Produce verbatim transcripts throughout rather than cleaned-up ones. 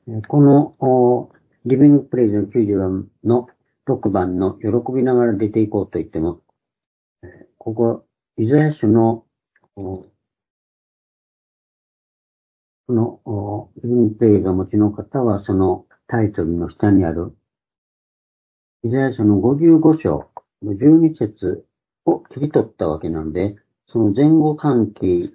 このおリビングプレイズのきゅうじゅうよんのろくばんの喜びながら出ていこうと言っても、ここ、イザヤ書のこのリビングプレイズをお持ちの方はそのタイトルの下にあるイザヤ書のごじゅうご章のじゅうに節を切り取ったわけなので、その前後関係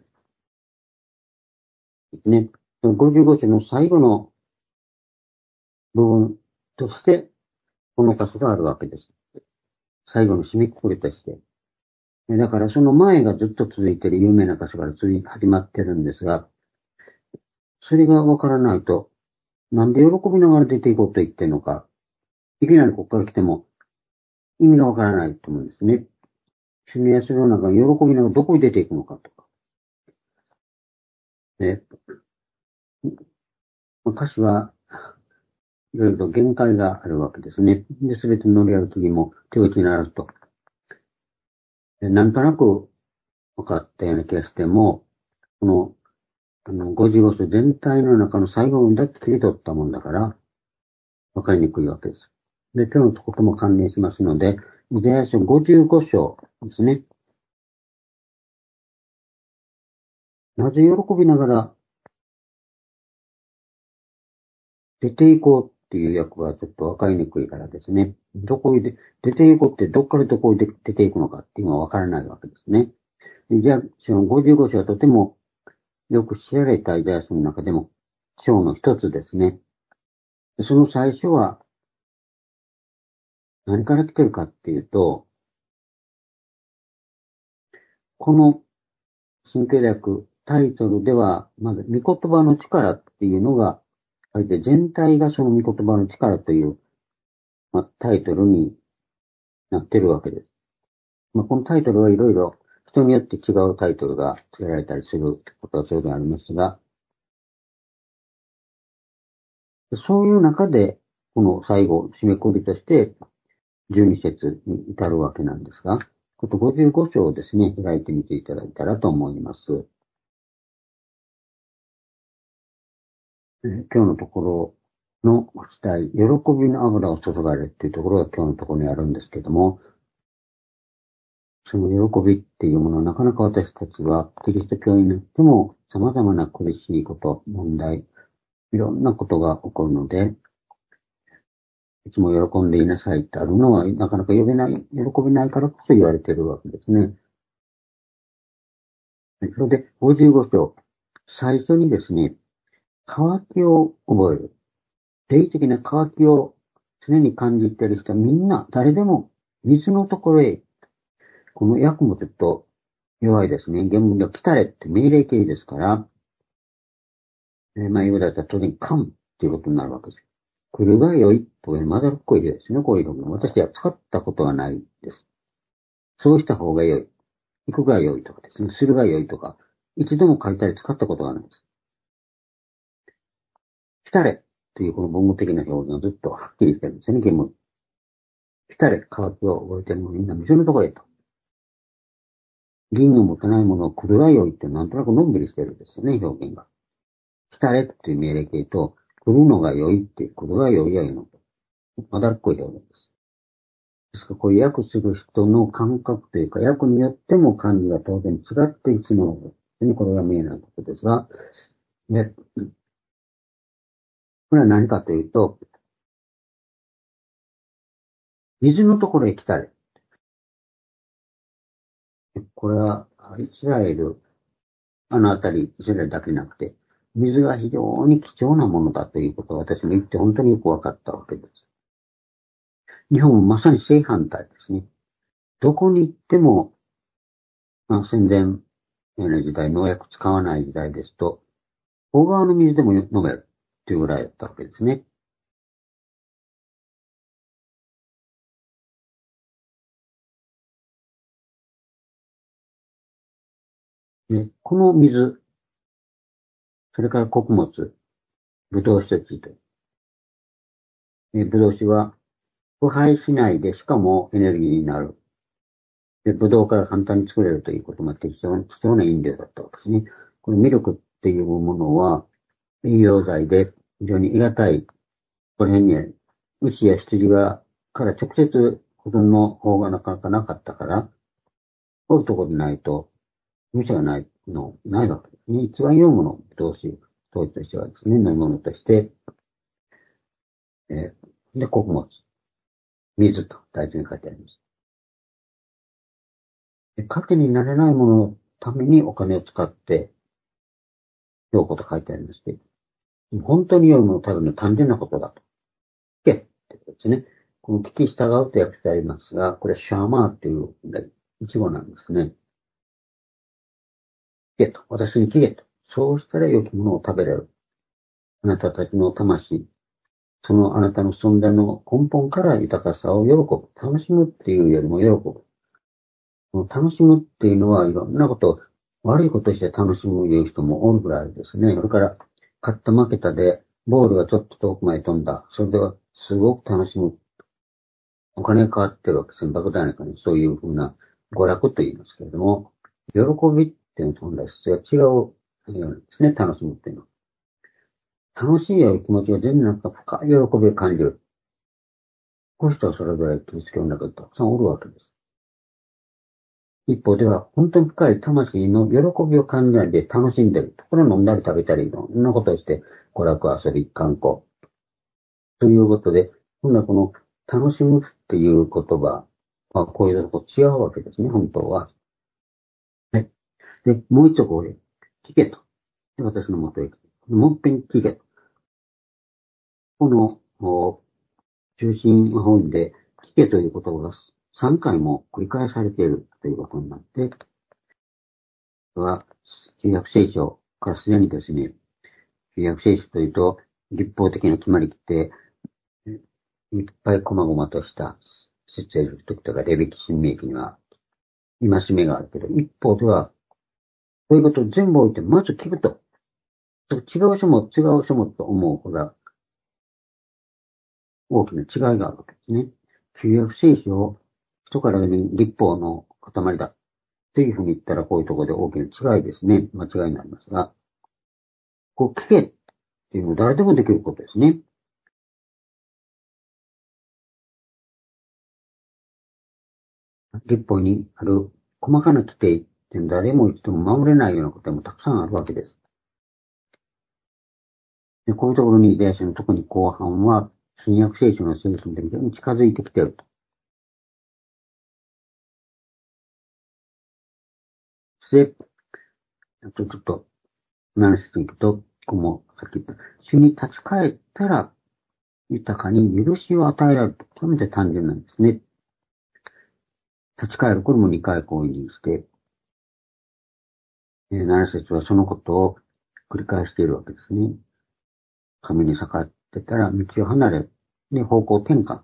ですね。ごじゅうご章の最後の部分として、この箇所があるわけです。最後の締めくくりとして。だからその前がずっと続いている有名な箇所から続い始まってるんですが、それがわからないと、なんで喜びながら出ていこうと言ってるのか、いきなりここから来ても意味がわからないと思うんですね。主の休みの中に喜びながらどこに出ていくのかとか。ね、歌詞はいろいろと限界があるわけですね。で、すべて乗り合う次も手打ちになると。なんとなく分かったような気がしても、この、あの、ごじゅうご章全体の中の最後だけ切り取ったもんだから、分かりにくいわけです。で、今日のとことも関連しますので、イザヤ書ごじゅうご章ですね。なぜ喜びながら出ていこうっていう訳はちょっと分かりにくいからですね。どこへで、出ていこうってどっからどこへで出ていくのかっていうのは分からないわけですね。イザヤ書のごじゅうご章はとてもよく知られたイザヤ書の中でも章の一つですね。その最初は何から来てるかっていうと、この新契約タイトルでは、まず、御言葉の力っていうのが書いて、全体がその御言葉の力という、まあ、タイトルになってるわけです。まあ、このタイトルはいろいろ人によって違うタイトルが付けられたりすることはそうでありますが、そういう中で、この最後、締めくくりとして、じゅうに節に至るわけなんですが、ことごじゅうご章をですね、開いてみていただいたらと思います。今日のところのお伝え、喜びの油を注がれるっていうところが今日のところにあるんですけども、その喜びっていうものはなかなか私たちはキリスト教になっても様々な苦しいこと、問題、いろんなことが起こるので、いつも喜んでいなさいってあるのはなかなか呼べない、喜びないからこそ言われているわけですね。それでごじゅうご章、最初にですね、渇きを覚える。霊的な渇きを常に感じている人はみんな、誰でも水のところへ、この訳もちょっと弱いですね。原文では来たれって命令形ですから、えー、まあ、言うだったら当然、comeっていうことになるわけです。来るが良いというまだっこいですね、こういうのも。私は使ったことはないです。そうした方が良い。行くが良いとかですね、するが良いとか、一度も書いたり使ったことがないです。来たれというこの文語的な表現をずっとはっきりしてるんですよね、原文。来たれ、渇きを覚えてるのみんな水のところへと。銀の持たないものを来るが良いってなんとなくのんびりしてるんですよね、表現が。来たれっていう命令形と、来るのが良いっていう、来るが良いやいのと。まだっこい表現です。ですから、こういう訳する人の感覚というか、訳によっても漢字が当然違っていつものですね。これが見えないことですが、で、これは何かというと、水のところへ来たれ。これは、イスラエル、あのあたり、イスラエルだけなくて、水が非常に貴重なものだということを私も言って本当によく分かったわけです。日本もまさに正反対ですね。どこに行っても、まあ、戦前の時代、農薬使わない時代ですと、小川の水でも飲めるというぐらいだったわけですね。でこの水、それから穀物、ブドウ酒と、ブドウ酒は腐敗しないで、しかもエネルギーになる。で、ブドウから簡単に作れるということもあって、非常に貴重な飲料だったわけですね。このミルクっていうものは栄養剤で、 非常に得難い、この辺には、牛や羊が、から直接保存の方がなかなかなかったから、おるところでないと、店がないの、ないわけですね。一番良いもの、同士、当時としてはですね、飲み物として、えー、で、穀物、水と大事に書いてあります。で、糧になれないもののためにお金を使って、良いこと書いてありまして、本当に良いものを食べるのは単純なことだと。聞けってことですね。この聞き従うと訳してありますが、これはシャーマーっていう一語なんですね。聞けと。私に聞けと。そうしたら良きものを食べれる。あなたたちの魂、そのあなたの存在の根本から豊かさを喜ぶ。楽しむっていうよりも喜ぶ。楽しむっていうのはいろんなこと、悪いことして楽しむいう人もおるぐらいですね。それから、勝った負けたで、ボールがちょっと遠くまで飛んだ。それでは、すごく楽しむ。お金が変わってるわけです。莫大な金。そういうふうな娯楽と言いますけれども、喜びっていうのと本来質が違うようなんですね。楽しむっていうのは。楽しいよう気持ちが全然なんか深い喜びを感じる。こういう人はそれぞれキリスト教の中でたくさんおるわけです。一方では、本当に深い魂の喜びを感じないで楽しんでる。ところ飲んだり食べたり、いろんなことをして、娯楽、遊び、観光。ということで、今度はこの楽しむっていう言葉は、こういうとこ違うわけですね、本当は。はい。で、もう一度これ、聞けと。で私のもとへ来て、もう一遍聞けと。この、中心本で、聞けという言葉がさんかいも繰り返されているということになって、は、旧約聖書からすでにですね、旧約聖書というと、立法的な決まりきて、いっぱい細々とした説明時とか、レビキ新明記には、戒めがあるけど、一方では、そういうことを全部置いて、まず聞くと。違う書物、違う書物と思うほど、大きな違いがあるわけですね。旧約聖書を人からに立法の塊だ。というふうに言ったら、こういうところで大きな違いですね。間違いになりますが、こう聞けっていうのは誰でもできることですね。立法にある細かな規定って誰も言っても守れないようなこともたくさんあるわけです。でこういうところにイザヤ書の特に後半は、新約聖書の聖書に非常に近づいてきていると。そして、あとちょっと、なな節に行くと、ここもさっき言った、主に立ち返ったら、豊かに許しを与えられると。極めて単純なんですね。立ち返る、これもにかいこういうにして、なな節はそのことを繰り返しているわけですね。神に逆らってたら道を離れ、で、方向転換。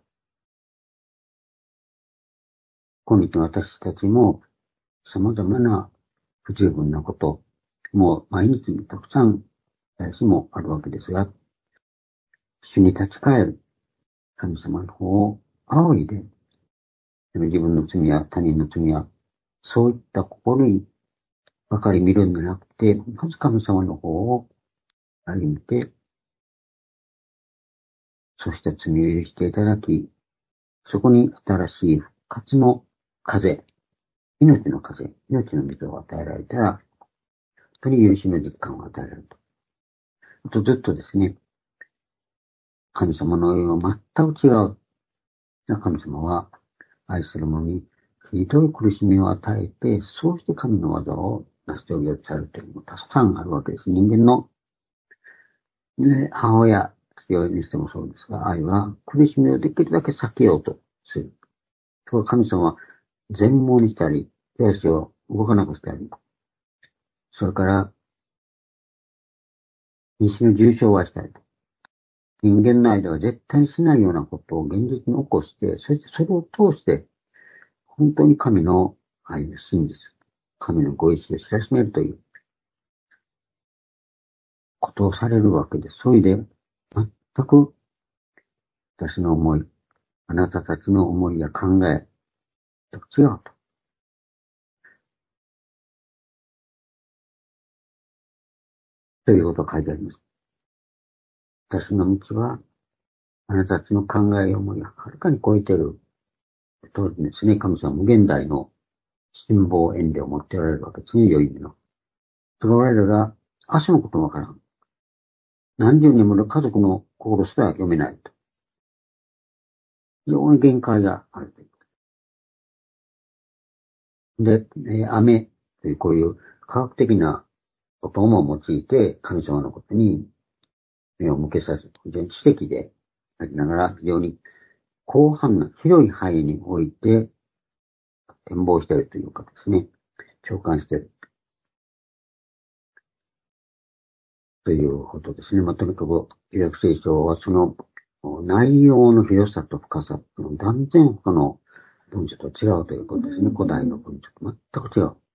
今日の私たちも様々な不十分なこと、もう毎日たくさん誰しもあるわけですが、主に立ち返る神様の方を仰いで、自分の罪や他人の罪や、そういった心にばかり見るんじゃなくて、まず神様の方を歩みて、そして罪を許していただき、そこに新しい復活の風、命の風、命の水を与えられたら、本当に許しの実感を与えられると。あとずっとですね、神様の栄養は全く違う。神様は愛する者にひどい苦しみを与えて、そうして神の技を成し遂げようとされているのもたくさんあるわけです。人間の、ね、母親、父親にしてもそうですが、愛は苦しみをできるだけ避けようとする。と神様は全盲にしたり、手足を動かなくしたり、それから西の重症はしたり、人間の間は絶対にしないようなことを現実に起こして、そしてそれを通して、本当に神の愛の真実、神のご意志を知らしめるということをされるわけです。それで、全く私の思い、あなたたちの思いや考えと違うと。ということが書いてあります。 私の道は、あなたたちの考えを思いはるかに超えている。当時ですね、神様は無限大の辛抱遠慮を持っておられるわけですね、良い意味の。それ我々が足のこともわからん。何十年もの家族の心すら読めないと。非常に限界があるという。で、えー雨というこういう科学的なことも用いて神様のことに目を向けさせる。非常に知的でありながら非常に広範な広い範囲において展望しているというかですね、共感しているということですね。まあ、とにかく旧約聖書はその内容の広さと深さというのは断然他の文書と違うということですね。古代の文書と全く違う。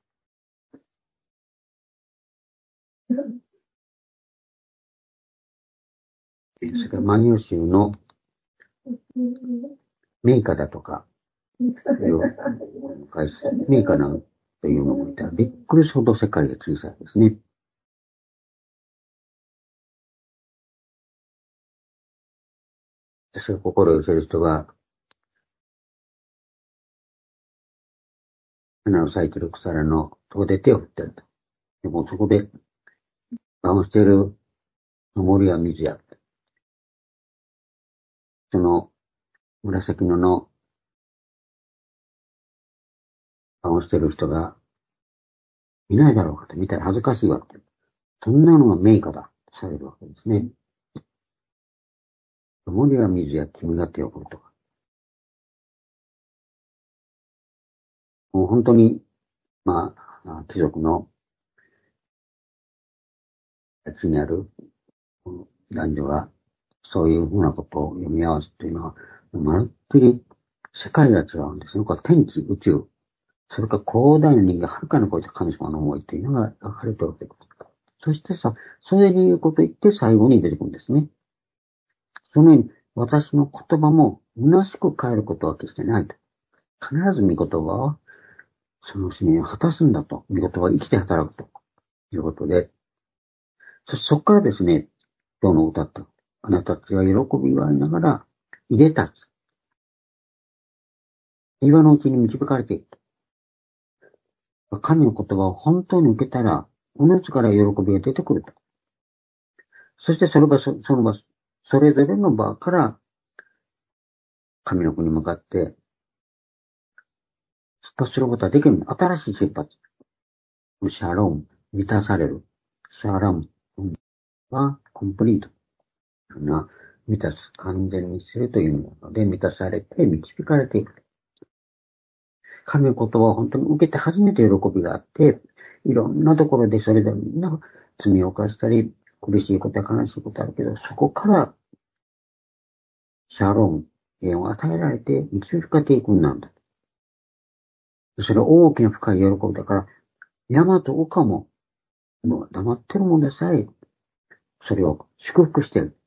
それから万葉集の名家だとか、名家なんというのを見たらびっくりするほど世界が小さいですね。私が心を寄せる人が、花を咲いている草らのとこで手を振ってると。でもそこで、顔をしている森は水や、その紫のの顔をしている人がいないだろうかと見たら恥ずかしいわけ。そんなのが名家だとされるわけですね。森は水や君が手を振るとか。もう本当に、まあ、貴族のやつにある男女がそういうふうなことを読み合わせというのは、まるっきり世界が違うんですね。これ天地、宇宙、それから広大な人間、はるかに超えた神様の思いというのが書かれておるということ。そしてさ、それでいうことを言って最後に出てくるんですね。そのように、私の言葉も虚しく変えることは決してないと。必ず御言葉は、その使命を果たすんだと。御言葉は生きて働くということで、そそこからですね、今日の歌った。あなたたちは喜び祝いながら、入れたつ。岩のうちに導かれていく。神の言葉を本当に受けたら、おのずから喜びが出てくると。そしてそれがそその場、それぞれの場から神の国に向かって出発することができる。新しい出発。シャローン、満たされる。シャラムはコンプリート。な、満たす、完全にするという意味なので、満たされて導かれていく。神の言葉を本当に受けて初めて喜びがあって、いろんなところでそれぞれみんな罪を犯したり、苦しいことや悲しいことあるけど、そこからシャローン、平安を与えられて導かれていくんなんだ。それは大きな深い喜びだから、山と丘も、もう黙ってるもんでさえ、それを祝福してる。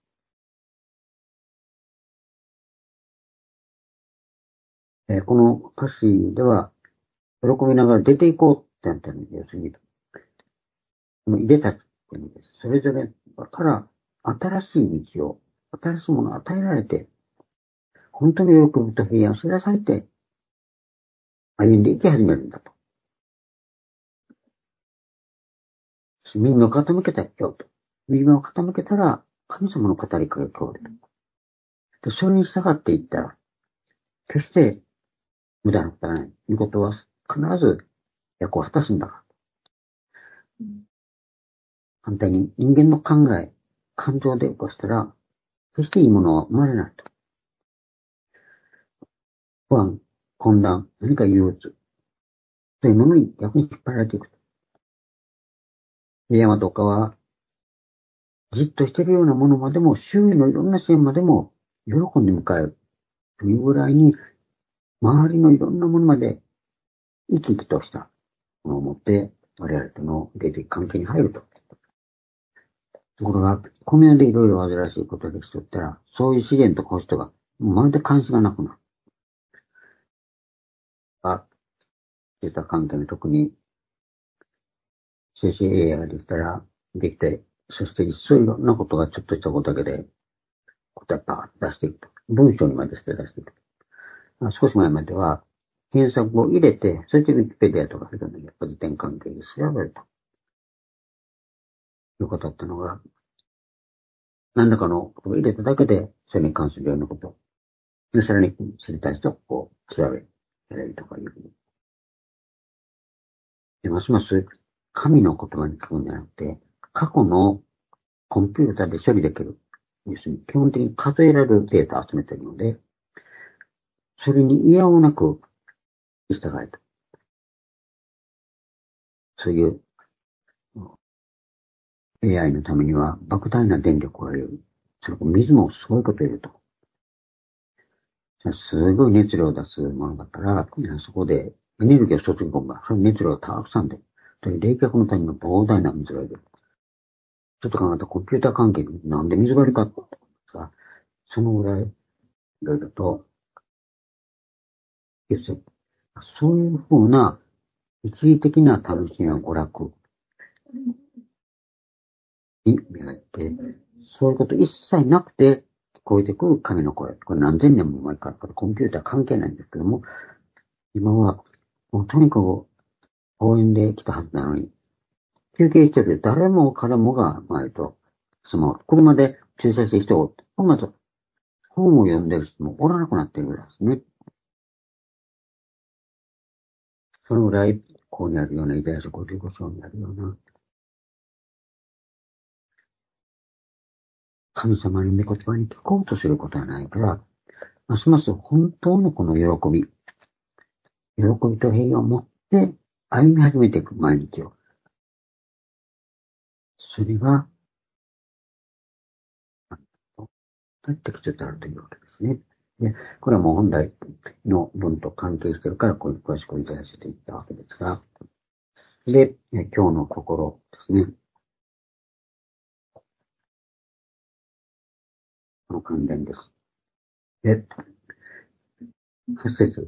えーこの歌詞では、喜びながら出ていこうってなったんです。要するに、この入れたって意味です。それぞれから新しい道を、新しいものを与えられて、本当に喜びと平安を知らされて、歩んでいき始めるんだと。耳を傾けたよと。耳を傾けたら、神様の語りかけが聞こえる。で、それに従っていったら、決して無駄なことはない。いうことは必ず役を果たすんだ。反対に人間の考え、感情で起こしたら、決していいものは生まれないと。不安、混乱、何か憂鬱、というものに逆に引っ張られていくと。山とかは、じっとしているようなものまでも、周囲のいろんな支援までも、喜んで迎える。というぐらいに、周りのいろんなものまで、生き生きとしたものを持って、我々との霊的関係に入ると。ところが、この世でいろいろ煩わしいことができとったら、そういう資源とコストが、まるで関心がなくなる。あ、そういった関係の特に、生成 エーアイ ができたら、できて、 そして一層いろんなことがちょっとしたことだけで答えパーッと出していくと。文章にまでして出していくと。少し前までは、検索を入れて、それでウィキペディアとかいろんな辞典関係で調べると。いうことだったのが、何らかのことを入れただけで、それに関するようなこと。で、さらに知りたい人はこう、調べられるとかいうふうに。で、ますます神の言葉に聞くんじゃなくて、過去のコンピューターで処理できる。要するに、基本的に数えられるデータを集めているので、それに嫌をなく従えと。そういう エーアイ のためには莫大な電力がいる。それから水もすごいこといると。すごい熱量を出すものだから、そこでエネルギーを注ぎ込むが、その熱量がたくさんで、という冷却のために膨大な水がいる。ちょっと考えたコンピューター関係になんで水がいるかってことが、そのぐらいいろいろと、そういうふうな一時的な楽しみや娯楽に磨いて、そういうこと一切なくて聞こえてくる神の声。これ何千年も前から、これコンピューター関係ないんですけども、今は、もうとにかく応援で来たはずなのに、休憩してる誰も彼もが、前と、スマホ、車で駐車してる人を、まず本を読んでる人もおらなくなっているぐらいですね。そのぐらい、ここにあるようなイザヤ書ごじゅうご章にあるような、神様に御言葉に聞こうとすることはないから、ますます本当のこの喜び、喜びと平和を持って歩み始めていく毎日を。それが、適切であるというわけですね。で、これはもう本来の文と関係しているから、こういう詳しく言いせていったわけですが、で、今日の心ですね。この関連です。で、はち節。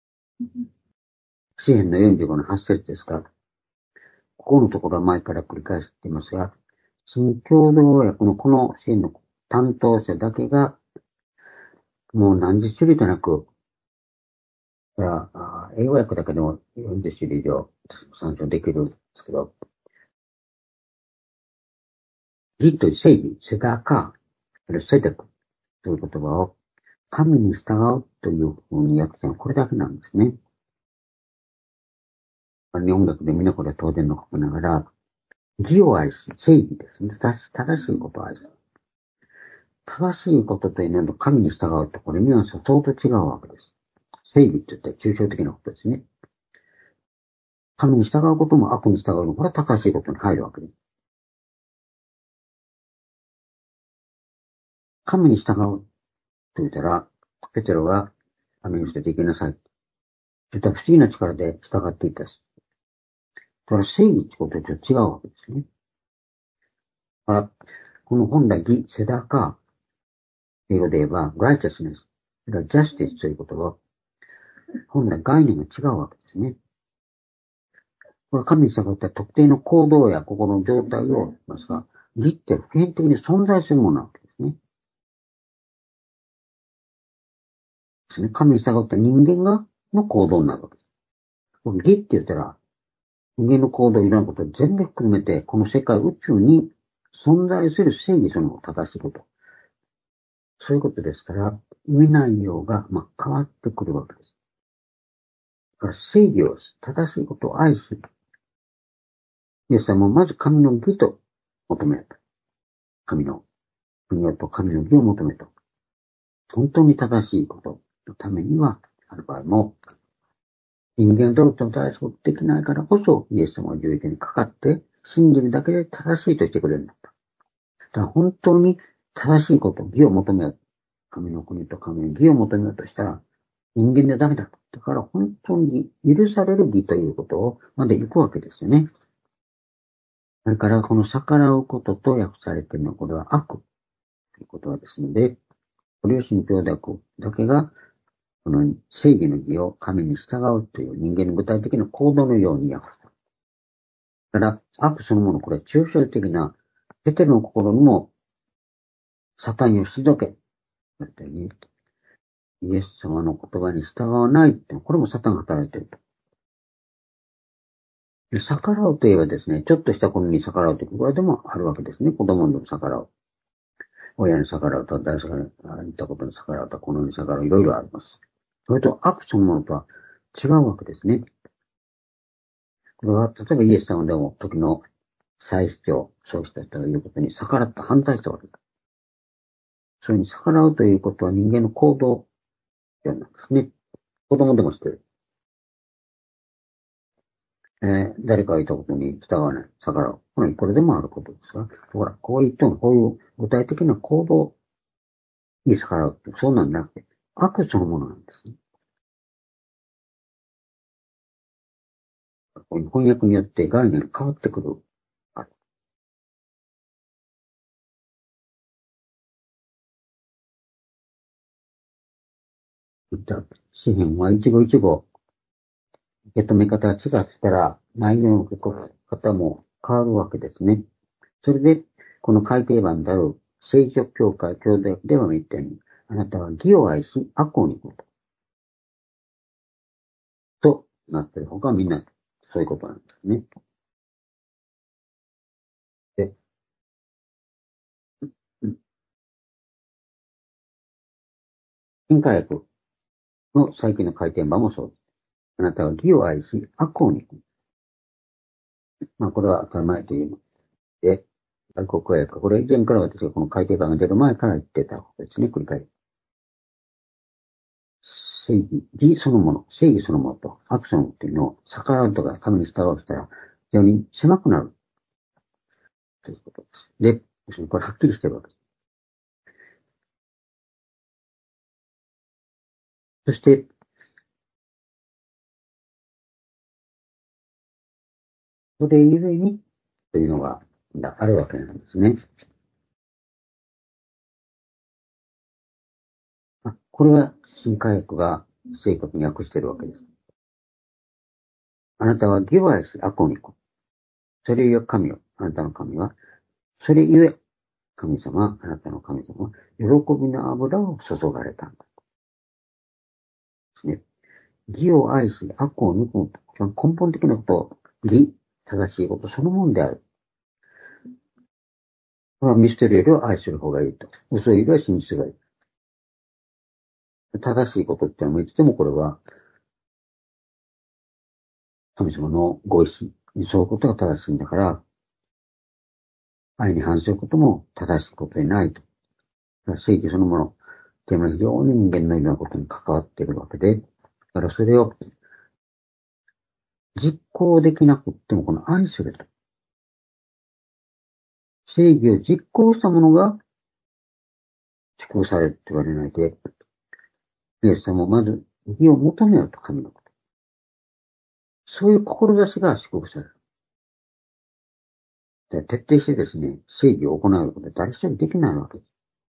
詩編のよんじゅうごのはち節ですが、ここのところは前から繰り返していますが、その共同訳のこの詩編の担当者だけが、もう何十種類となく、英語訳だけでもよんじゅっ種類以上参照できるんですけど、義と正義、セダカー、セデクという言葉を神に従うというふうに訳すのはこれだけなんですね。日本学でみんなこれは当然のことながら、義を愛し、正義ですね。正しいことを愛す。正しいことというのは神に従うと、これニュアンスは相当違うわけです。正義って言ったら抽象的なことですね。神に従うことも悪に従うの、これは正しいことに入るわけです。神に従うと言ったら、ペテロが神に捨てていきなさい。そういった不思議な力で従っていったし。これは正義ってことと違うわけですね。だからこの本来義、セダカ、英語で言えば、righteousness、justice ということは、本来概念が違うわけですね。これは神に従った特定の行動や心の状態を言いますが、義って普遍的に存在するものなわけですね。ですね。神に従った人間が、の行動になるわけです。義って言ったら、人間の行動、いろんなことを全部含めて、この世界、宇宙に存在する正義その正しいこと。そういうことですから、意味内容が、まあ、変わってくるわけです。だから正義を、正しいことを愛し、イエス様もまず神の義と求めた。神の国と神の義を求めた。本当に正しいことのためには、ある場合も、人間と正しいことできないからこそ、イエス様は十字架にかかって、信じるだけで正しいと言ってくれるんだった。だから本当に正しいこと、義を求めよう。神の国と神の義を求めようとしたら、人間でダメだ。だから本当に許される義ということをまで行くわけですよね。それからこの逆らうことと訳されているのは、これは悪ということはですので、ご両親兄弟だけが、この正義の義を神に従うという人間の具体的な行動のように訳す。だから悪そのもの、これは抽象的なペテロの心にも、サタンを退け、だったように、イエス様の言葉に従わないって、これもサタンが働いていると。で逆らうといえばですね、ちょっとしたことに逆らうというこれでもあるわけですね。子供にも逆らう。親に逆らうと、誰かに言ったことに逆らうと、このように逆らう、いろいろあります。それと悪そのものとは違うわけですね。これは、例えばイエス様でも時の祭司長、そうした人が言うことに逆らった、反対したわけです。それに逆らうということは人間の行動なんですね。子供でもしてる。えー、誰かが言ったことに従わない、逆らう。これ、これでもあることですが、ほら、こう言っても、こういう具体的な行動に逆らうって、そうなんじゃなくて、悪そのものなんですね。翻訳によって概念が変わってくる。詩篇は一語一語、受け止め方が違ったら、内容の受け止め方も変わるわけですね。それで、この改訂版である聖書教会教ででは言ったように、あなたは義を愛し、悪を憎むとなっているほかみんなそういうことなんですね。で、新科学の最近の改訂版もそうです。あなたは義を愛し、悪を憎む。まあ、これは当たり前というので、外国訳、これ以前から私がこの改訂版が出る前から言ってたことですね、繰り返し。正義、義そのもの、正義そのものと悪そのものっていうのを逆らうとか神に従うしたら非常に狭くなるということです。で、これはっきりしてるわけです。そして、それゆえにというのがあるわけなんですね。あこれは新科学が正確に訳しているわけです。あなたは義を愛し悪を憎む。それゆえ神よ、あなたの神は、それゆえ神様、あなたの神様は、喜びの油を注がれたんだ。ですね。義を愛し悪を憎む。根本的なことを、義、正しいことそのものである。これは見捨てるよりは愛する方がいいと。嘘よりは信じるがいい。正しいことってのもいつでもこれは、神様のご意志に沿うことが正しいんだから、愛に反することも正しいことでないと。正義そのもの、というのは非常に人間のいろんなことに関わっているわけで、だからそれを実行できなくってもこの愛すると。正義を実行したものが祝福されるって言われないで、イエス様もまず義を求めようと神のこと。そういう志が祝福される。徹底してですね、正義を行うことは誰一人できないわけです。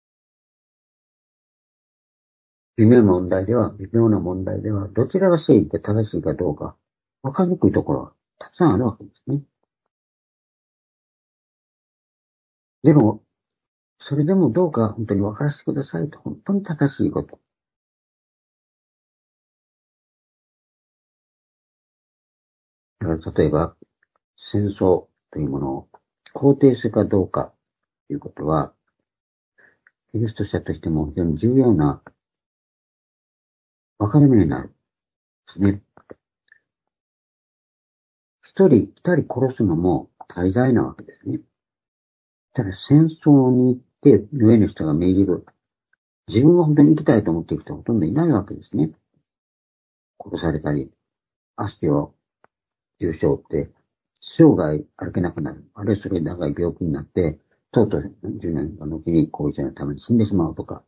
微妙な問題では、微妙な問題では、どちらが正義で正しいかどうか、わかりにくいところはたくさんあるわけですね。でも、それでもどうか本当に分からせてくださいと、本当に正しいこと。だから例えば、戦争というものを肯定するかどうかということは、キリスト者としても非常に重要な分かれ目になるんですね。一人、二人殺すのも大罪なわけですね。ただ戦争に行って上の人が命じる。自分が本当に生きたいと思っている人はほとんどいないわけですね。殺されたり、足を重傷って、生涯歩けなくなる。あるいはそれで長い病気になって、とうとうじゅうねんかのうちに後遺症のために死んでしまうとか。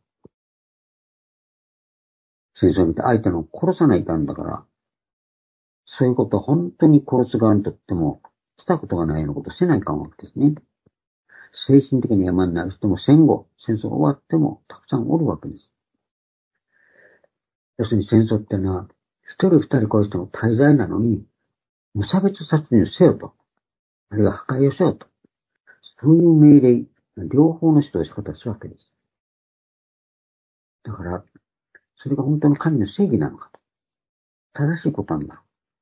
戦争を見て相手の殺さないかんだから、そういうことを本当に殺す側にとっても、したことがないようなことをせないかんわけですね。精神的に山になる人も戦後、戦争が終わってもたくさんおるわけです。要するに戦争っていうのは、一人二人殺しても大罪なのに、無差別殺人をせよと。あるいは破壊をせよと。 そういう命令、両方の指導を仕方するわけです。だから、それが本当の神の正義なのかと。正しいことなんだろう。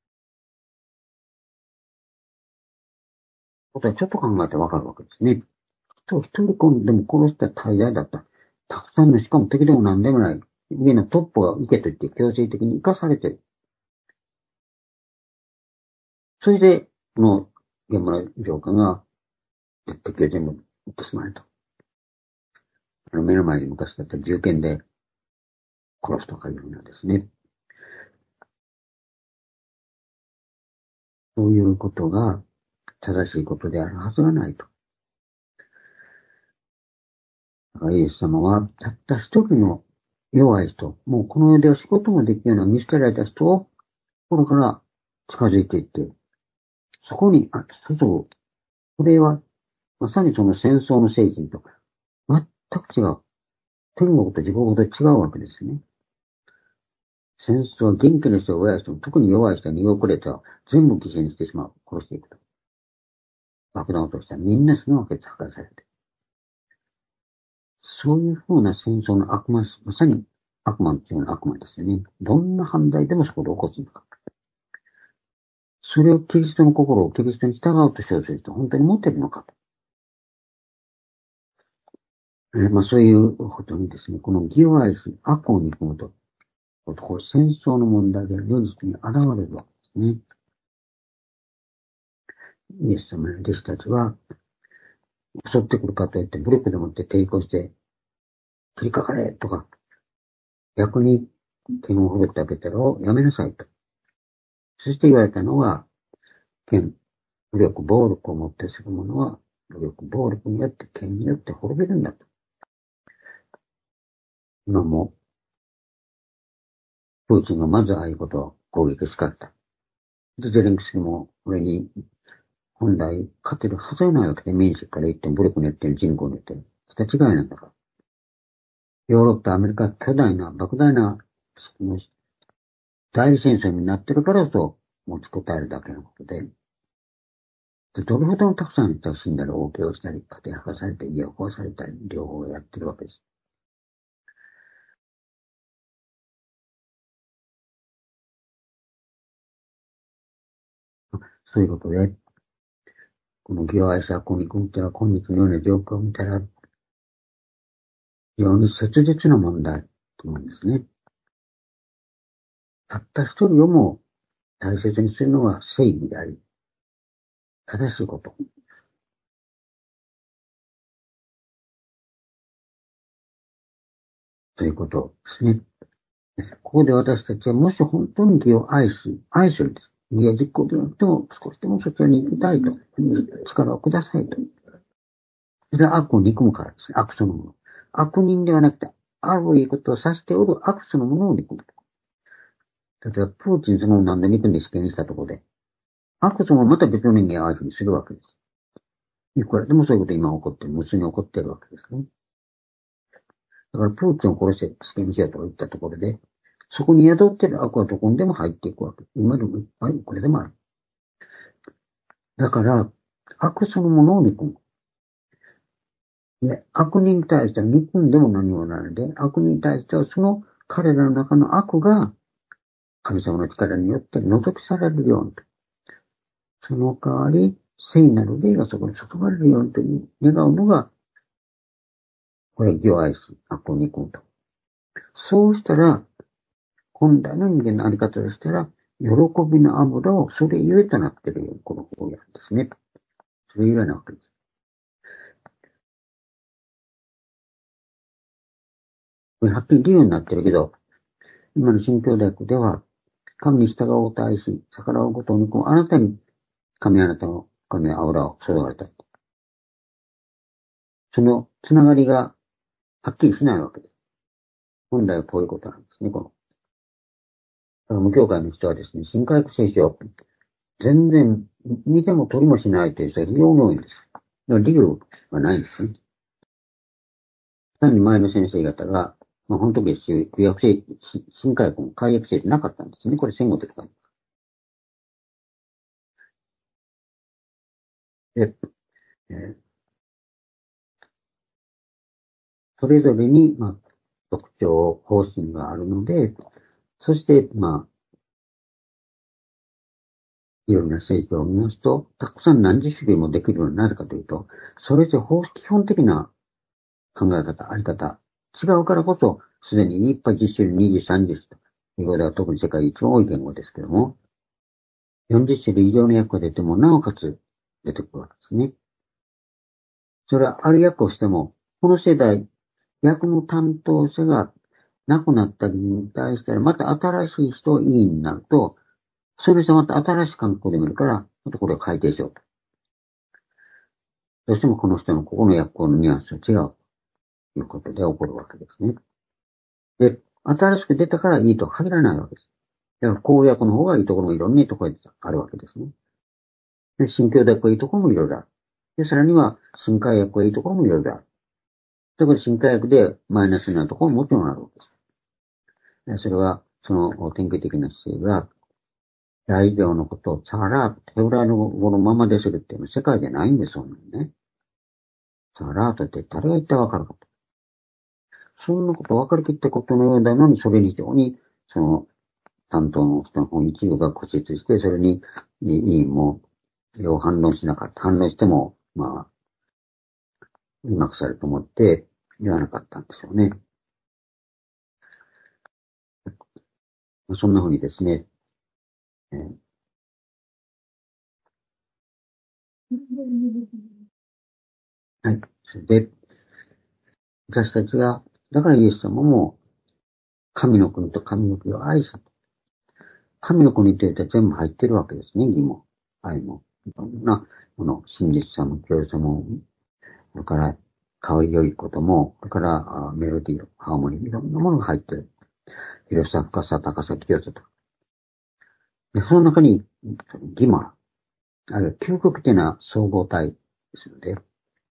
ことはちょっと考えてわかるわけですね。人を一人込んでも殺した大罪だった。たくさんの、しかも敵でも何でもない、上のトップが受けといって強制的に生かされてる。それで、この現場の上官が敵を全部撃ってしまえと。あの目の前に昔だった銃剣で殺すとかいうようなですね。そういうことが正しいことであるはずがないと。だからイエス様はたった一人の弱い人、もうこの世では仕事もできるような見捨てられた人を心から近づいていって、そこに注ぐ。これはまさにその戦争の精神と全く違う。天国と地獄と違うわけですね。戦争は元気な人、弱い人、特に弱い人は逃げ遅れたら全部犠牲にしてしまう。殺していくと。爆弾を落としたらみんなそのわけで破壊されて。そういうふうな戦争の悪魔、まさに悪魔っていうような悪魔ですよね。どんな犯罪でもそこで起こすのか。それをキリストの心をキリストに従うと称する人、本当に持っているのかと。えー、まあそういうことにですね、この義を愛し、悪を憎むと、これ戦争の問題で如実に現れるわけですね。イエス様の弟子たちは、襲ってくるかといって武力でもって抵抗して、切りかかれとか、逆に剣を振るってあげたらをやめなさいと。そして言われたのは、剣、武力、暴力をもってする者は、武力、暴力によって、剣によって滅びるんだと。今も、プーチンがまずああいうことを攻撃しかった。で、ゼレンスキーも、これに、本来、勝てるはずがないわけで、民主から言っても武力によって人口によって、桁違いなんだから。ヨーロッパ、アメリカ、巨大な、莫大な、代理戦争になってるからこそ、持ちこたえるだけのことで、でどれほどのたくさんの人が死んだり、大怪我をしたり、家庭破壊されて、家を壊されたり、両方やってるわけです。そういうことで、この義を愛し悪を憎むというのは今日のような状況を見たら、非常に切実な問題と思うんですね。たった一人をも大切にするのは正義であり、正しいこと。ということですね。ここで私たちはもし本当に義を愛し、愛するんです。義を実行でなくても少しでもそちらに行きたいと。力をくださいと。それは悪を憎むからですね。悪そのもの。悪人ではなくて、悪いことを指しておる悪そのものを憎む。例えば、プーチンその何で憎んで死刑にしたところで、悪そのまた別の人間をああいうふうにするわけです。いくらでもそういうこと今起こってる、無数に起こってるわけですね。だから、プーチンを殺して死刑にしようとか言ったところで、そこに宿ってる悪はどこにでも入っていくわけ。今でもいっぱいこれでもある。だから、悪そのものを憎む。で、悪人に対しては憎んでも何もならないで、悪人に対してはその彼らの中の悪が神様の力によって除き去られるようにと。その代わり、聖なる霊がそこに注がれるようにと願うのが、これ、義を愛し、悪を憎むと。そうしたら、本来の人間のあり方としたら、喜びの油をそれゆえとなっているように、この方やるんですね。それゆえなわけです。これはっきり理由になってるけど、今の新教大学では、神に従おうと愛し、逆らうことを憎むあなたに、神あなたの神の油を注がれた。そのつながりがはっきりしないわけです。本来はこういうことなんですね、この。無教会の人はですね、新科学聖書を全然見ても取りもしないという人が非常に多いんです。理由はないんですね。単に前の先生方が、まあ、本当に旧約聖、新科学の解約聖書なかったんですね。これ戦後で書いて。で、えーそれぞれに、まあ、特徴、方針があるので、そして、まあ、いろんな成長を見ますと、たくさん何十種類もできるようになるかというと、それぞれ基本的な考え方、あり方、違うからこそ、すでにいっぱいじゅっ種類、にじゅう、さんじゅうと、英語では特に世界で一番多い言語ですけども、よんじゅっ種類以上の訳が出ても、なおかつ出てくるわけですね。それはある訳をしても、この世代、訳の担当者が亡くなったりに対して、また新しい人委員になると、それでまた新しい観光で見るから、またこれを改定しようと。どうしてもこの人のここの訳のニュアンスが違うということで起こるわけですね。で、新しく出たからいいとは限らないわけです。だから公訳の方がいいところもいろんなところにあるわけですね。で、新教訳がいいところもいろいろある。で、さらには新海訳がいいところもいろいろある。だから新海訳でマイナスになるところももちろんあるわけです。それは、その典型的な姿勢が、大行のことをチャラー、手裏の語のままでするっていうのは世界じゃないんですよね。チャラートって誰が言ってわかるかと。そんなこと分かりきったことのようなのに、それに非常に、その、担当の人の一部が固執して、それに、委員も、よう反論しなかった。反論しても、まあ、うまくされると思って言わなかったんでしょうね。そんなふうにですね、えー、はい。それで、私たちが、だからイエス様も、神の国と神の国を愛する。神の国というと全部入ってるわけですね、義も、愛も。いろんな、この真実さも、清さも、それから、香り良いことも、それからメロディー、ハーモニー、いろんなものが入ってる。広さ、深さ、高さ、清さと。で、その中に、義もある。あるいは究極的な総合体ですので、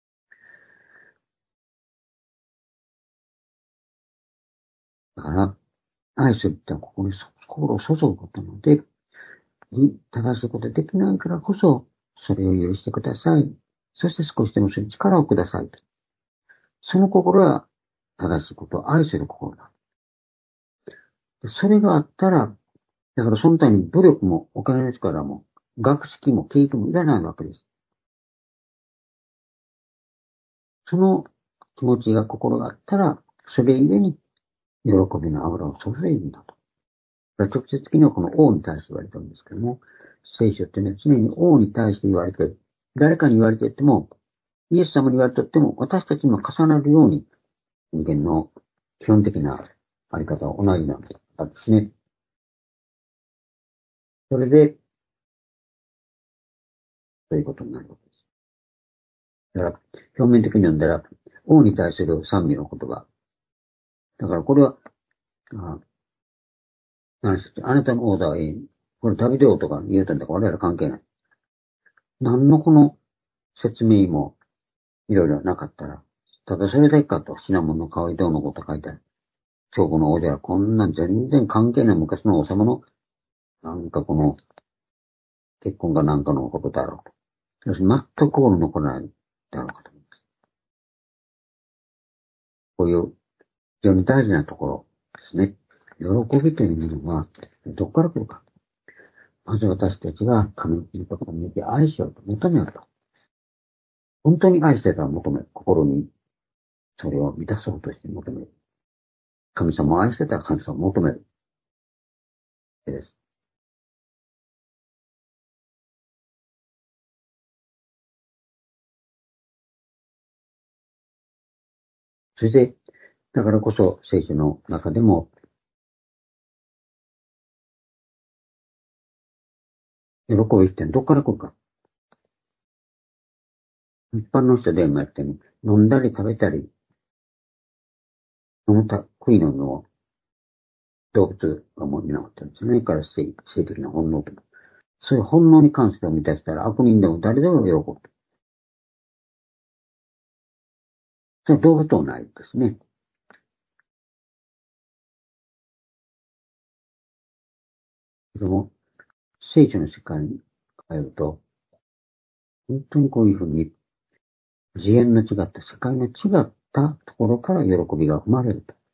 だから、愛するってのはここに心を注ぐことなので、正しいことできないからこそ、それを許してください。そして少しでもそれに力をください。その心は正しいことを愛する心だ。それがあったら、だからそのために努力もお金の力も学識も経験もいらないわけです。その気持ちが心があったら、それゆえに喜びの油を注いでいるんだと。直接的にはこの王に対して言われてるんですけども、聖書ってね、常に王に対して言われてる。誰かに言われていても、イエス様に言われていても、私たちにも重なるように、人間の基本的なあり方は同じなんですね。それで、ということになるわけです。だから、表面的に読んだら、王に対する賛美の言葉。だからこれは、ああなたの王だはいい。これダビデ王とか言うたんだから我々関係ない。何のこの説明もいろいろなかったら、ただそれだけかと、シナモンの香りどうのこと書いてある。今日この王者はこんな全然関係ない昔の王様の、なんかこの、結婚かなんかのことだろうと。全く心残らないだろうかと思います。こういう非常に大事なところですね。喜びというのは、どこから来るか。まず私たちが神の国とかを見て愛しようと求めようと。本当に愛してたら求める。心にそれを満たそうとして求める。神様を愛してたら神様を求める。です。それで、だからこそ聖書の中でも、喜びってどこから来るか。一般の人でもやってね、飲んだり食べたり、飲むた、食いののを動物がもう担ってるんですね。から性性的な本能とか。そういう本能に関してを満たしたら悪人でも誰でも喜ぶ。それは動物とないですね。でも、聖書の世界に変えると、本当にこういうふうに次元の違った世界の違ったところから喜びが生まれると。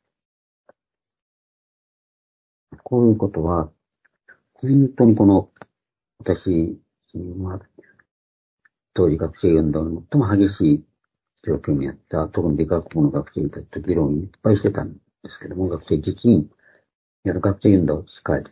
こういうことは、本当にこの、私は、当時学生運動の最も激しい状況にあった、特に理学部の学生たちと議論をいっぱいしてたんですけども、学生自身、やる学生運動を司会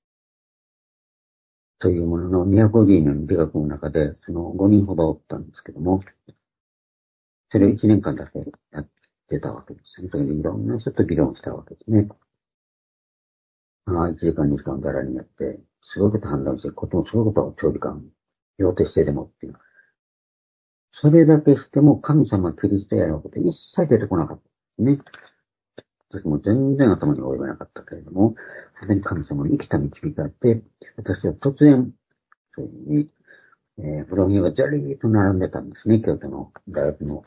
というもののにひゃくごじゅうにんの理学部の中で、そのごにんほどおったんですけども、それをいちねんかんだけやってたわけです。それでいろんな人と議論したわけですね。まあ、いちじかんにじかんざらにやって、すごいこと判断して、こともすごいことを長時間要定してでもっていう。それだけしても神様、キリストやること一切出てこなかったですね。私も全然頭に及べなかったけれども、それに神様の生きた導きがあって、私は突然、そういうふうに、えー、古本屋がジャリーと並んでたんですね、京都の大学の。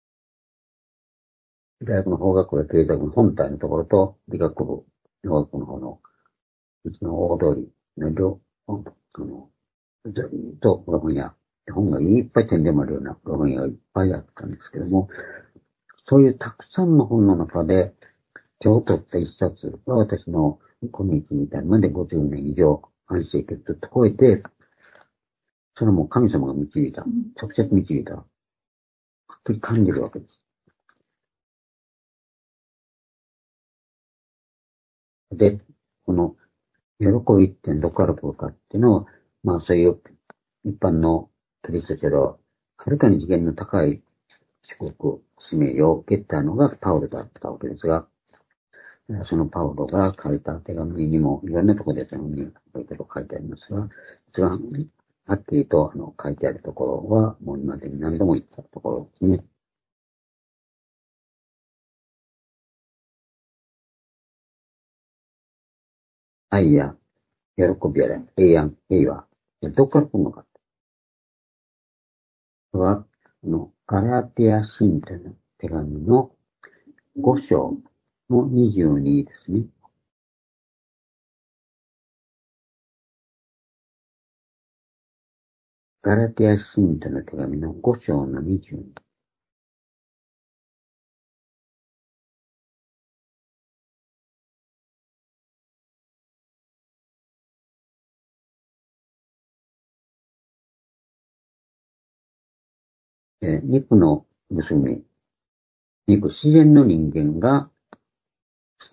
大学の法学部や経済部の本体のところと、理学部、法学部の方の、うちの大通りの両、あの、ジャリーと古本屋、本がいっぱい展示もあるような古本屋がいっぱいあったんですけども、そういうたくさんの本の中で、今日取った一冊は私の今日みたいなまでごじゅうねん以上、半世紀をずっと超えて、それも神様が導いた、直接導いた、はっきり感じるわけです。で、この喜びってどこから来るかっていうのは、まあそういう一般のキリスト教のはるかに次元の高い祝福、使命を受けたのがパウロだったわけですが、そのパウロが書いた手紙にもいろんなところで手紙にこういうこと書いてありますが、一番はっきりとあの書いてあるところは、もう今までに何度も言ったところですね。愛や喜びや平安、平和、どこから来るのか。これは、このガラティア信徒の手紙のご章のにじゅうにですね。ガラティア信徒の手紙のご章のにじゅうに。えー肉の娘、肉自然の人間がして、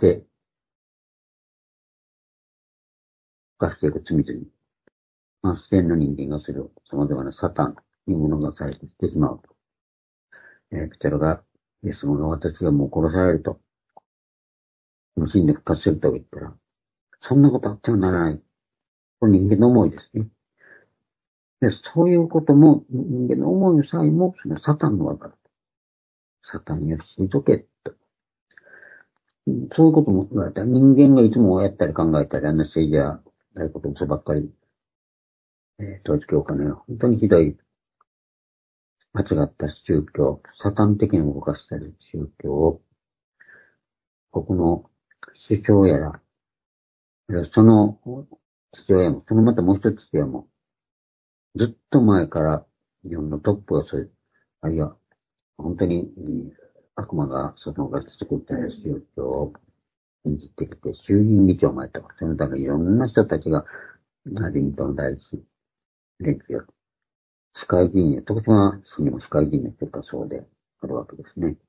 犯していく罪々。まあ、自然の人間がする様々なサタンというものがされてきてしまう。えー、ペテロが、イエス様が私がもう殺されると、死んで復活すると言ったら、そんなことあってはならない。これ人間の思いですね。で、そういうことも、人間の思いさえも、そのサタンの技。サタンよ退けと。そういうことも言われた。人間がいつもやったり考えたり、あんな政治や、やること嘘ばっかり、えー、統一教会のような、本当にひどい、間違った宗教、サタン的に動かしたり宗教を、ここの首相やら、その父親も、そのまたもう一つ父親も、ずっと前から日本のトップがそういう、あるいは本当に悪魔がそのが作った宗教を信じてきて、衆議院議長前とか、その他のいろんな人たちが、自民党の第一連中や、市会議員や、徳島市にも市会議員の人がそうであるわけですね。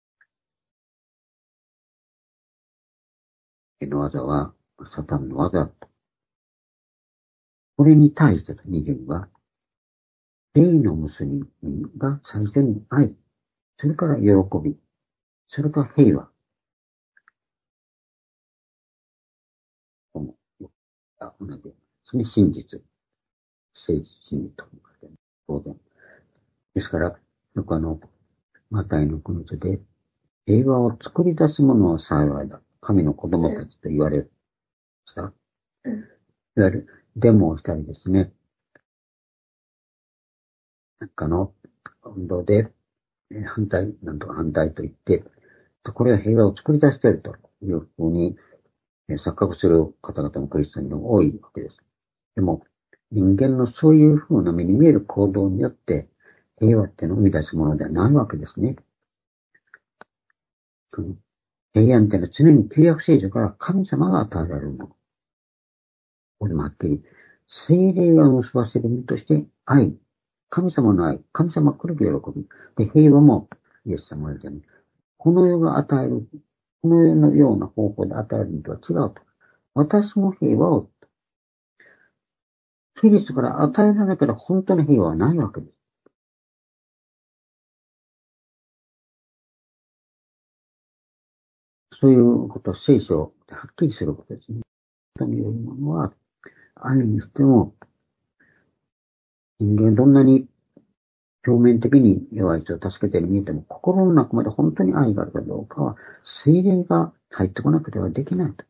この技は、サタンの技。これに対して人間は、霊の結びが最初に愛、それから喜び、それから平和。あ、同じ。それ真実。政治真理と当然。ですから、よくあの、マタイの国で、平和を作り出すものは幸いだ。神の子供たちと言われる。いわゆる、デモをしたりですね。なんかの運動で、反対、なんとか反対と言って、これは平和を作り出しているというふうに錯覚する方々もクリスチャンにも多いわけです。でも、人間のそういうふうな目に見える行動によって、平和っていうのを生み出すものではないわけですね。 平安っていうのは常に契約聖書から神様が与えられるもの。ここでもはっきり、聖霊が結ばせる身として愛、神様の愛、神様が来る喜び、で、平和もイエス様が言ったように、この世が与える、この世のような方法で与えるのとは違うと。私も平和を、キリストから与えられなければ本当の平和はないわけです。そういうことは聖書ではっきりすることですね。本当に良いものは、愛にしても、人間どんなに表面的に弱い人を助けてる見えても、心の中まで本当に愛があるかどうかは、聖霊が入ってこなくてはできないと。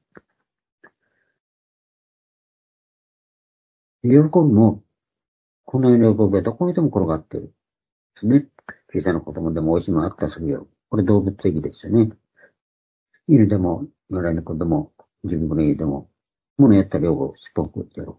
喜びも、この世の喜びはどこにでも転がっている。ですね。小さな子供でも美味しいものあったらするよ。これ動物的ですよね。犬でも、野良猫でも、自分の家でも、物やったら両方スポンクって喜ぶ。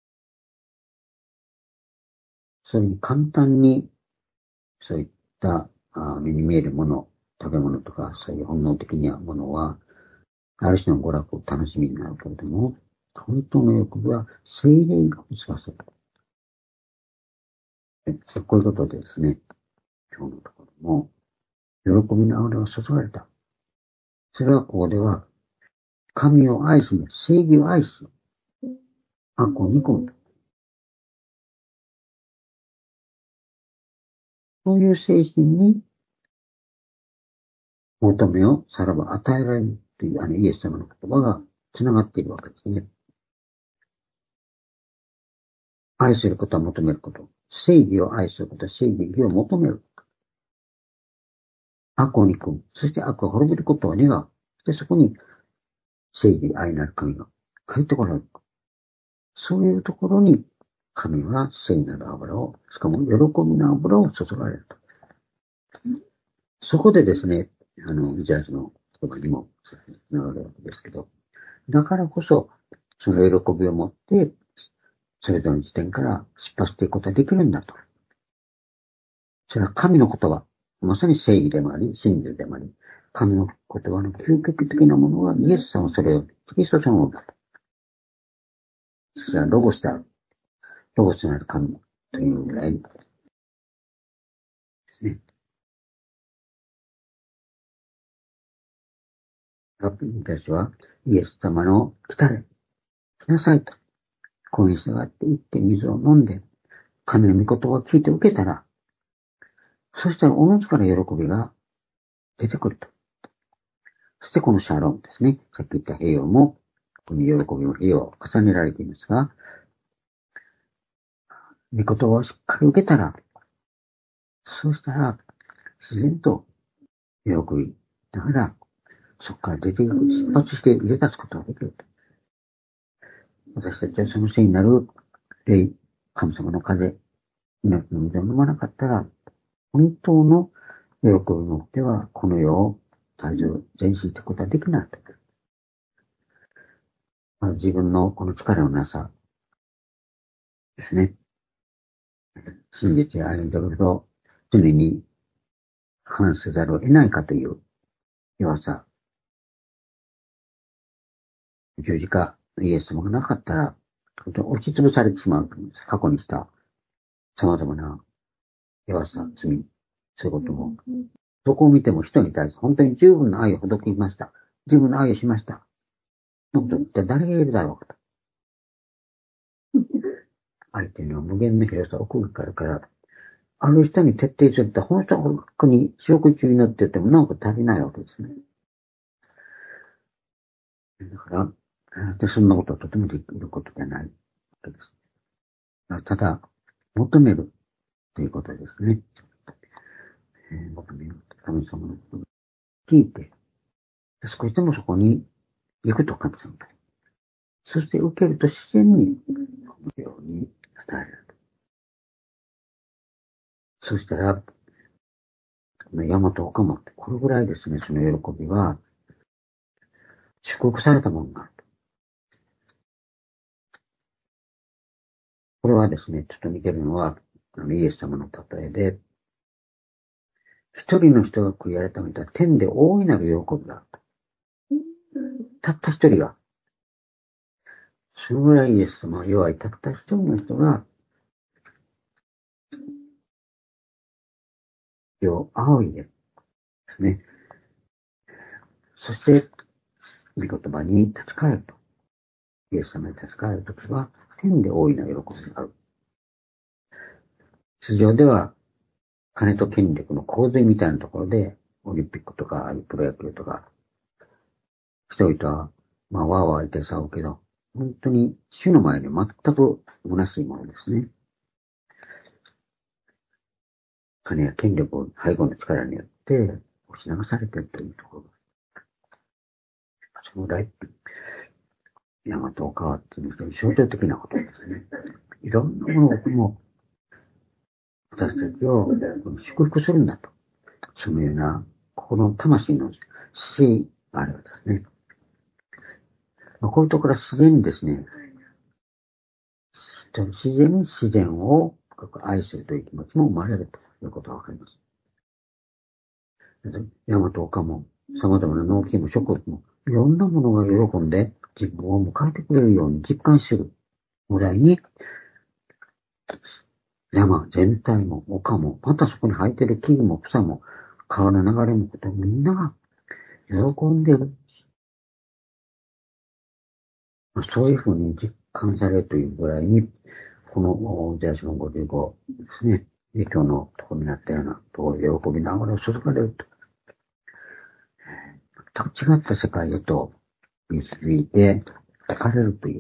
そういう簡単に、そういったあ目に見えるもの、食べ物とか、そういう本能的なものは、ある種の娯楽を楽しみになるけれども、本当の欲は聖霊が結ばせる。こういうことでですね、今日のところも、喜びの油が注がれた。それはここでは、神を愛し、正義を愛し、悪を憎む。そういう精神に求めをさらば与えられるというあのイエス様の言葉が繋がっているわけですね。愛することは求めること。正義を愛することは正義を求める。悪を憎む。そして悪を滅びることを願う。で、そこに正義、愛なる神が帰ってこられる。そういうところに神は聖なる油を、しかも喜びの油を注がれると。そこでですね、あの、イザヤ書の言葉にもなるわけですけど、だからこそ、その喜びを持って、それぞれの時点から出発していくことができるんだと。それは神の言葉。まさに正義でもあり、真実でもあり、神の言葉の究極的なものは、イエス様はそれをキリストそのものだと。それはロゴスである。ロゴスなる神というぐらいですね。私はイエス様の来たれ、来なさいと。こうに従って行って水を飲んで、神の御言葉を聞いて受けたら、そしたらおのずから喜びが出てくると。そしてこのシャロンですね。さっき言った平和も、この喜びの平和を重ねられていますが、御言葉をしっかり受けたら、そうしたら、自然と喜びだから、そこから出ていく、出発して出立つことができると。私たちはそのせいになる霊、神様の風、命の水を飲まなかったら、本当の喜びを持っては、この世を体重前進していくことはできないと。まあ、自分のこの力のなさですね。真実や愛にとると、常に反せざるを得ないかという弱さ。十字架、イエス様がなかったら、押しつぶされてしまうと思うんです。過去にした様々な弱さ、罪、そういうことも。どこを見ても人に対して本当に十分な愛を施りました。十分な愛をしました。のこと一体誰がいるだろうかと。愛というのは無限の広さ、奥があるから、ある人に徹底すると、この人が本当に四六中になって言ってもなんか足りないわけですね。だから、そんなことはとてもできることじゃないわけです。ただ、求めるということですね。えー、求める。神様のことを聞いて、少しでもそこに行くと神様と。そして受けると自然に、このように与える。そしたら、大和岡もって、これぐらいですね、その喜びは、祝福されたものがある。これはですね、ちょっと似てるのは、あのイエス様の例えで、 一人の人が悔い改めた天で大いなる喜びがあった。たった一人が、そのぐらいイエス様は弱い、たった一人の人が、世仰いでですね。そして、御言葉に立ち返ると。イエス様に立ち返るときは、天で大いな喜びがある。地上では、金と権力の洪水みたいなところで、オリンピックとか、プロ野球とか、人々は、まあ、わーわー言って騒ぐけど、本当に主の前に全く虚しいものですね。金や権力を背後の力によって押し流されているというところ。その来、大和岡川っていうのは象徴的なことですね。いろんなものをも私たちを祝福するんだと。そのような、この魂の死があればですね。まあ、こういうところは自然にですね、自然に自然を深く愛するという気持ちも生まれるということがわかります。大和岡も様々な農機も植物もいろんなものが喜んで自分を迎えてくれるように実感するぐらいに、山全体も丘も、またそこに生えている木々も草も川の流れもことみんなが喜んでいる。そういうふうに実感されるというぐらいに、このジェアシモンごじゅうごですね、今日のところになったようなところで喜びながら注がれると。全く違った世界へと導いて行かれるという、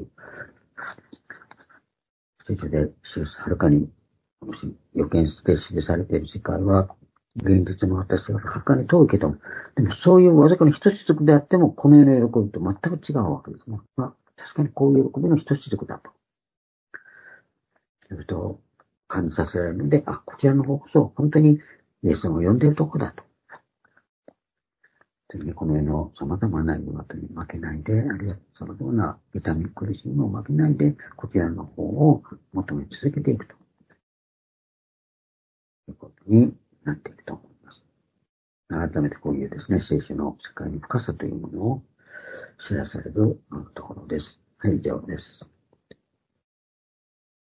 聖書ではるかに予見して記されている世界は、現実の私がはるかに遠いけども、でもそういうわずかに一つ一つであっても、この世の喜びと全く違うわけですね。まあ、確かにこういう喜びの一つ一つだと。いうことを感じさせられるので、あ、こちらの方こそ本当にイエス様を呼んでいるとこだと。この世の様々な誘惑に負けないで、あるいは様々な痛み、苦しみも負けないで、こちらの方を求め続けていくということになっていくと思います。改めてこういうですね、聖書の世界の深さというものを知らされるところです。はい、以上です。